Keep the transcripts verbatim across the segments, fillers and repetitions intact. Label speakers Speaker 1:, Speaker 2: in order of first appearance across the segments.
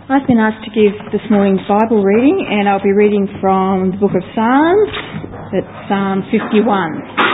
Speaker 1: I've been asked to give this morning's Bible reading, and I'll be reading from the book of Psalms. It's Psalm fifty-one.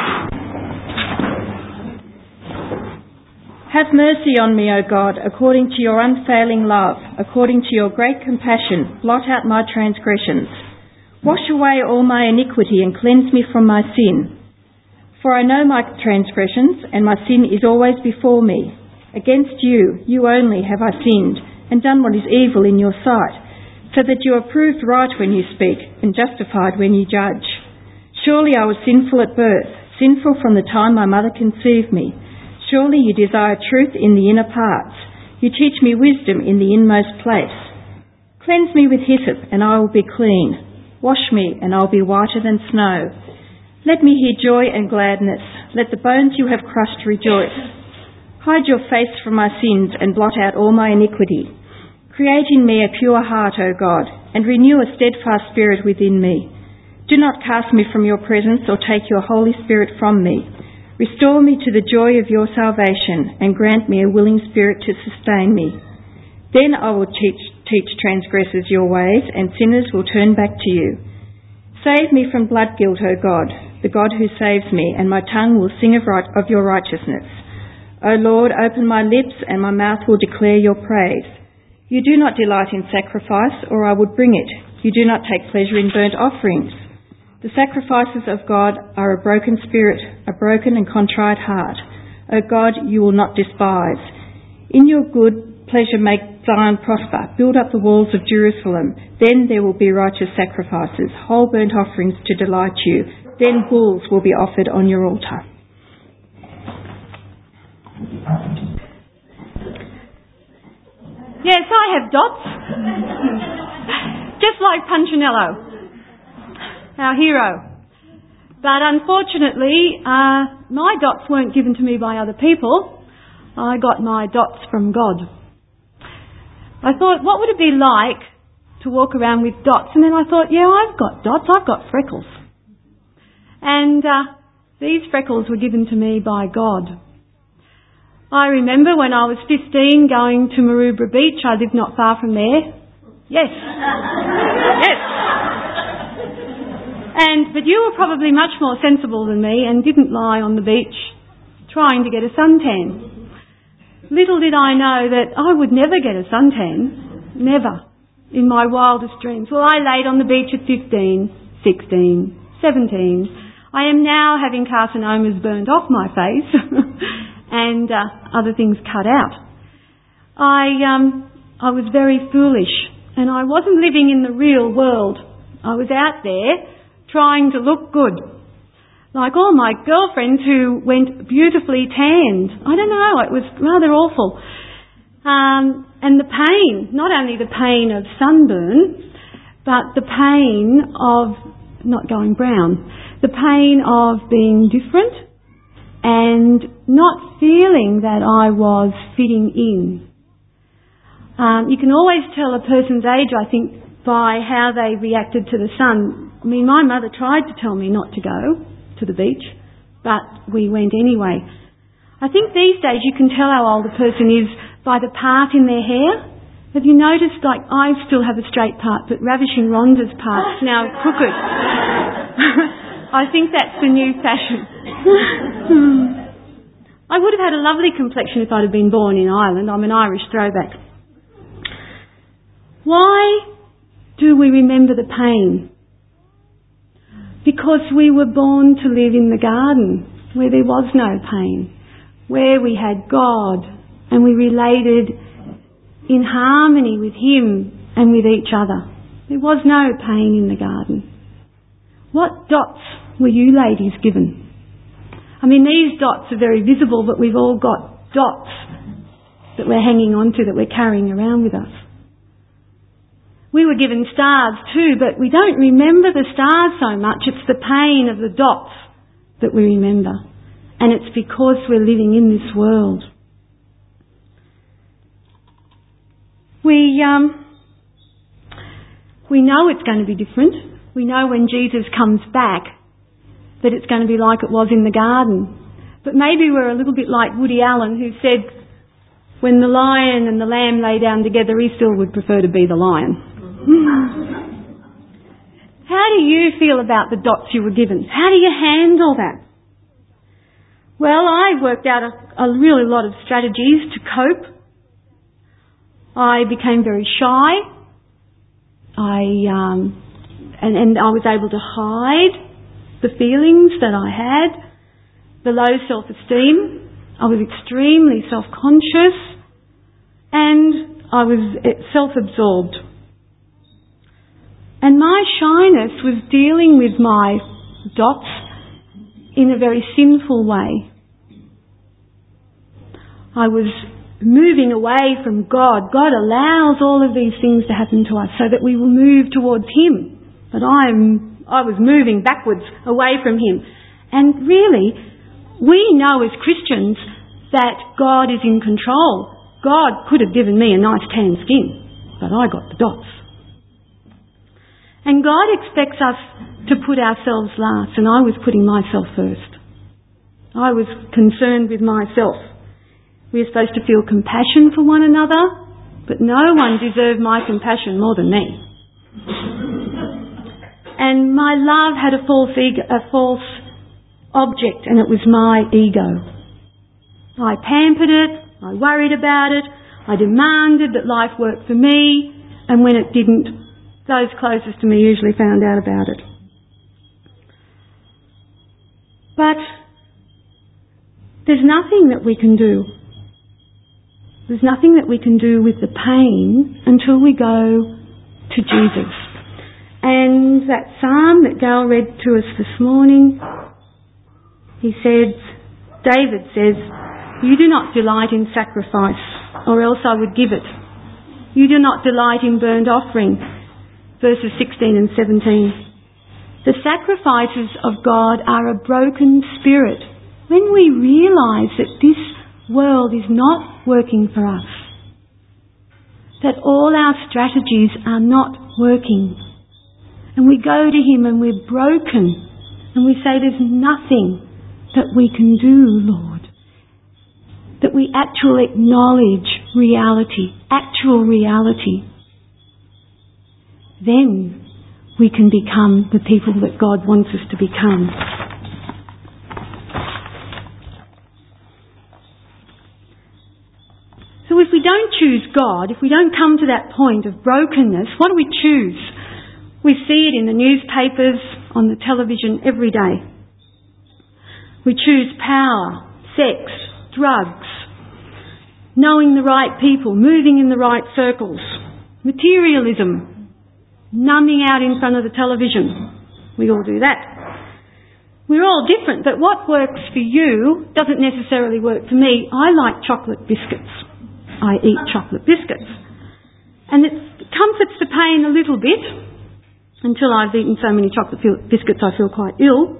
Speaker 1: Have mercy on me, O God, according to your unfailing love, according to your great compassion, blot out my transgressions. Wash away all my iniquity and cleanse me from my sin. For I know my transgressions, and my sin is always before me. Against you, you only, have I sinned, and done what is evil in your sight, so that you are proved right when you speak, and justified when you judge. Surely I was sinful at birth, sinful from the time my mother conceived me. Surely you desire truth in the inner parts. You teach me wisdom in the inmost place. Cleanse me with hyssop, and I will be clean. Wash me, and I'll be whiter than snow. Let me hear joy and gladness. Let the bones you have crushed rejoice. Hide your face from my sins and blot out all my iniquity. Create in me a pure heart, O God, and renew a steadfast spirit within me. Do not cast me from your presence or take your Holy Spirit from me. Restore me to the joy of your salvation and grant me a willing spirit to sustain me. Then I will teach, teach transgressors your ways, and sinners will turn back to you. Save me from blood guilt, O God, the God who saves me, and my tongue will sing of, right, of your righteousness. O Lord, open my lips, and my mouth will declare your praise. You do not delight in sacrifice, or I would bring it. You do not take pleasure in burnt offerings. The sacrifices of God are a broken spirit, a broken and contrite heart. O God, you will not despise. In your good pleasure make Zion prosper. Build up the walls of Jerusalem. Then there will be righteous sacrifices, whole burnt offerings to delight you. Then bulls will be offered on your altar.
Speaker 2: Yes, I have dots. Just like Punchinello, our hero. But unfortunately, uh, my dots weren't given to me by other people. I got my dots from God. I thought, what would it be like to walk around with dots? And then I thought, yeah, I've got dots. I've got freckles. And uh, these freckles were given to me by God. I remember when I was fifteen going to Maroubra Beach. I lived not far from there. Yes. Yes. And, but you were probably much more sensible than me and didn't lie on the beach trying to get a suntan. Little did I know that I would never get a suntan. Never. In my wildest dreams. Well, I laid on the beach at fifteen, sixteen, seventeen. I am now having carcinomas burned off my face. and uh, other things cut out. I um, I was very foolish, and I wasn't living in the real world. I was out there trying to look good, like all my girlfriends who went beautifully tanned. I don't know, it was rather awful. Um, and the pain, not only the pain of sunburn, but the pain of not going brown, the pain of being different, and not feeling that I was fitting in. Um, you can always tell a person's age, I think, by how they reacted to the sun. I mean, my mother tried to tell me not to go to the beach, but we went anyway. I think these days you can tell how old a person is by the part in their hair. Have you noticed, like, I still have a straight part, but Ravishing Rhonda's part's now crooked. I think that's the new fashion. I would have had a lovely complexion if I'd have been born in Ireland. I'm an Irish throwback. Why do we remember the pain? Because we were born to live in the garden where there was no pain, where we had God and we related in harmony with Him and with each other. There was no pain in the garden. What dots were you ladies given? I mean, these dots are very visible, but we've all got dots that we're hanging on to, that we're carrying around with us. We were given stars too, but we don't remember the stars so much. It's the pain of the dots that we remember. And it's because we're living in this world. We, um, we know it's going to be different. We know when Jesus comes back that it's going to be like it was in the garden. But maybe we're a little bit like Woody Allen, who said, when the lion and the lamb lay down together, he still would prefer to be the lion. How do you feel about the dots you were given? How do you handle that? Well, I worked out a, a really lot of strategies to cope. I became very shy. I um, and, and I was able to hide the feelings that I had, the low self-esteem. I was extremely self-conscious, and I was self-absorbed. And my shyness was dealing with my dots in a very sinful way. I was moving away from God. God allows all of these things to happen to us so that we will move towards Him. But I'm, I was moving backwards away from Him. And really, we know as Christians that God is in control. God could have given me a nice tan skin, but I got the dots. And God expects us to put ourselves last, and I was putting myself first. I was concerned with myself. We are supposed to feel compassion for one another, but no one deserved my compassion more than me. And my love had a false ego, a false object, and it was my ego. I pampered it, I worried about it, I demanded that life work for me, and when it didn't, those closest to me usually found out about it. But there's nothing that we can do. There's nothing that we can do with the pain until we go to Jesus. And that psalm that Gail read to us this morning, he said, David says, "You do not delight in sacrifice, or else I would give it. You do not delight in burnt offering." Verses sixteen and seventeen. The sacrifices of God are a broken spirit. When we realise that this world is not working for us, that all our strategies are not working, and we go to Him and we're broken, and we say, there's nothing that we can do, Lord. That we actually acknowledge reality, actual reality. Then we can become the people that God wants us to become. So if we don't choose God, if we don't come to that point of brokenness, what do we choose? We see it in the newspapers, on the television every day. We choose power, sex, drugs, knowing the right people, moving in the right circles, materialism, numbing out in front of the television. We all do that. We're all different, but what works for you doesn't necessarily work for me. I like chocolate biscuits. I eat chocolate biscuits. And it comforts the pain a little bit until I've eaten so many chocolate biscuits I feel quite ill.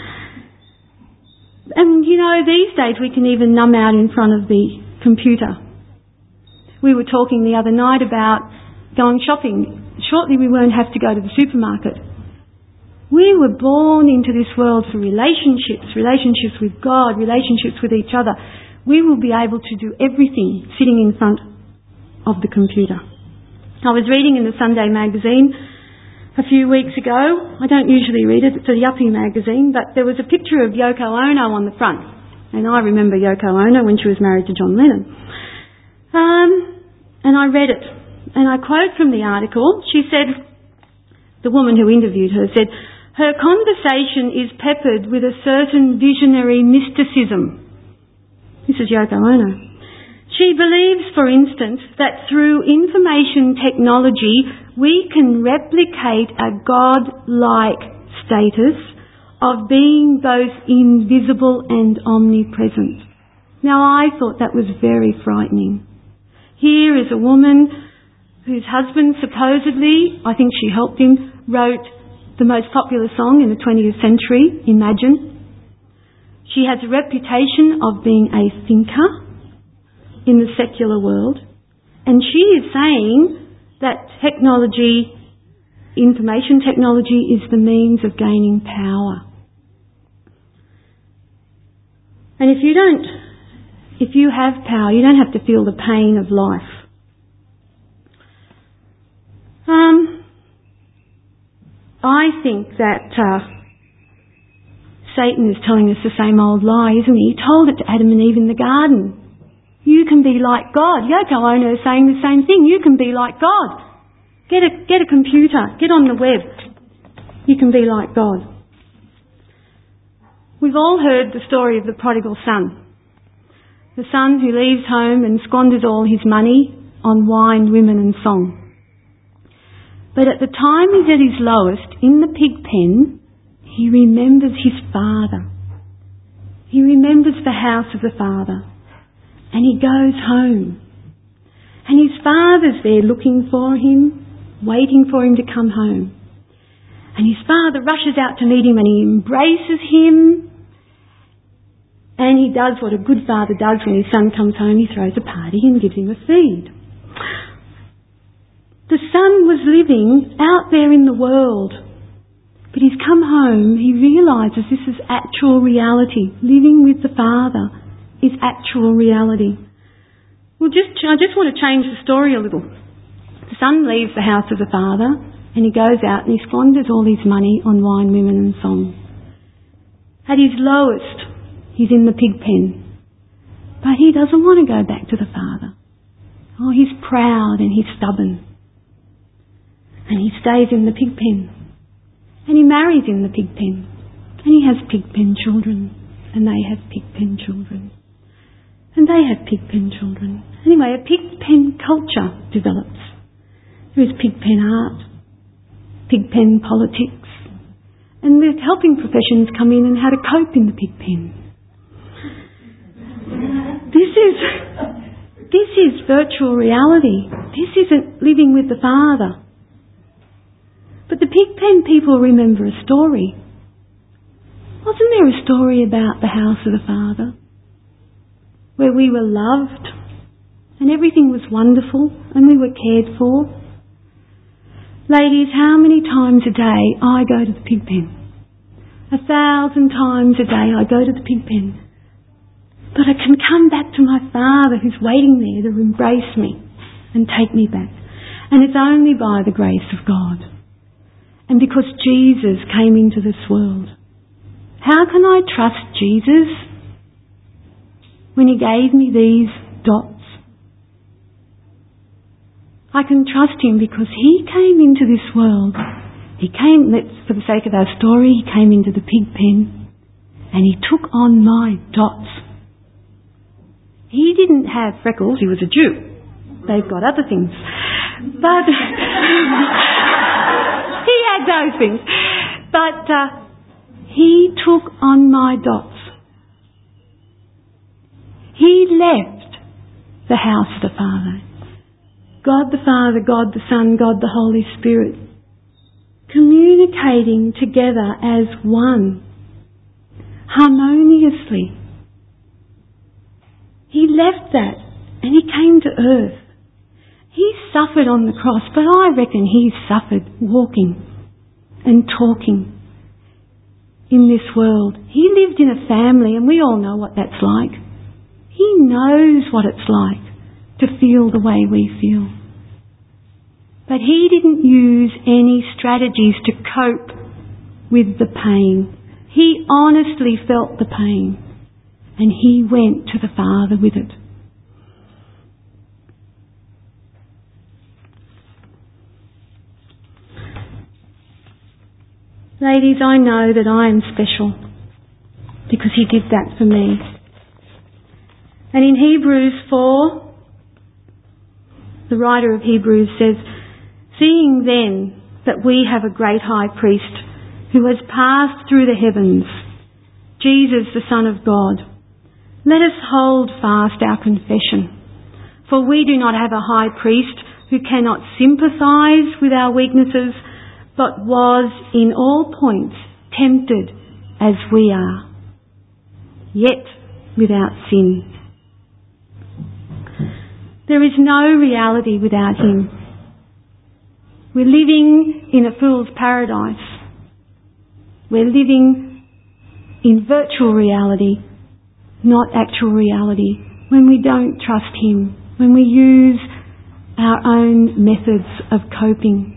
Speaker 2: And, you know, these days we can even numb out in front of the computer. We were talking the other night about going shopping. Shortly we won't have to go to the supermarket. We were born into this world for relationships, relationships with God, relationships with each other. We will be able to do everything sitting in front of the computer. I was reading in the Sunday magazine a few weeks ago. I don't usually read it, it's a yuppie magazine, but there was a picture of Yoko Ono on the front. And I remember Yoko Ono when she was married to John Lennon. Um, and I read it. And I quote from the article. She said, the woman who interviewed her said, "Her conversation is peppered with a certain visionary mysticism." This is Yoko Ono. She believes, for instance, that through information technology we can replicate a God-like status of being both invisible and omnipresent. Now, I thought that was very frightening. Here is a woman whose husband supposedly, I think she helped him, wrote the most popular song in the twentieth century, Imagine. She has a reputation of being a thinker in the secular world, and she is saying that technology, information technology, is the means of gaining power. And if you don't If you have power, you don't have to feel the pain of life. Um, I think that uh, Satan is telling us the same old lie, isn't he? He told it to Adam and Eve in the garden. You can be like God. Yoko Ono is saying the same thing. You can be like God. Get a, get a computer. Get on the web. You can be like God. We've all heard the story of the prodigal son. The son who leaves home and squanders all his money on wine, women and song. But at the time he's at his lowest, in the pig pen, he remembers his father. He remembers the house of the father. And he goes home. And his father's there looking for him, waiting for him to come home. And his father rushes out to meet him and he embraces him. And he does what a good father does when his son comes home. He throws a party and gives him a feed. The son was living out there in the world. But he's come home, he realises this is actual reality. Living with the father is actual reality. Well, just I just want to change the story a little. The son leaves the house of the father and he goes out and he squanders all his money on wine, women and song. At his lowest, he's in the pig pen. But he doesn't want to go back to the father. Oh, he's proud and he's stubborn. And he stays in the pig pen. And he marries in the pig pen. And he has pig pen children. And they have pig pen children. And they have pig pen children. Anyway, a pig pen culture develops. There is pig pen art, pig pen politics, and the helping professions come in and how to cope in the pig pen. This is, this is virtual reality. This isn't living with the Father. But the pig pen people remember a story. Wasn't there a story about the house of the Father? Where we were loved and everything was wonderful and we were cared for. Ladies, how many times a day I go to the pig pen? A thousand times a day I go to the pig pen. But I can come back to my Father who's waiting there to embrace me and take me back. And it's only by the grace of God. And because Jesus came into this world. How can I trust Jesus when he gave me these dots? I can trust him because he came into this world. He came, let's, for the sake of our story, he came into the pig pen and he took on my dots. He didn't have freckles, he was a Jew. They've got other things. But he had those things. But uh, he took on my dots. He left the house of the Father. God the Father, God the Son, God the Holy Spirit, communicating together as one, harmoniously. He left that and he came to earth. He suffered on the cross, but I reckon he suffered walking and talking in this world. He lived in a family and we all know what that's like. He knows what it's like to feel the way we feel. But he didn't use any strategies to cope with the pain. He honestly felt the pain and he went to the Father with it. Ladies, I know that I am special because he did that for me. And in Hebrews four, the writer of Hebrews says, "Seeing then that we have a great high priest who has passed through the heavens, Jesus the Son of God, let us hold fast our confession. For we do not have a high priest who cannot sympathise with our weaknesses, but was in all points tempted as we are, yet without sin." There is no reality without him. We're living in a fool's paradise. We're living in virtual reality, not actual reality. when we don't trust Him, when we use our own methods of coping.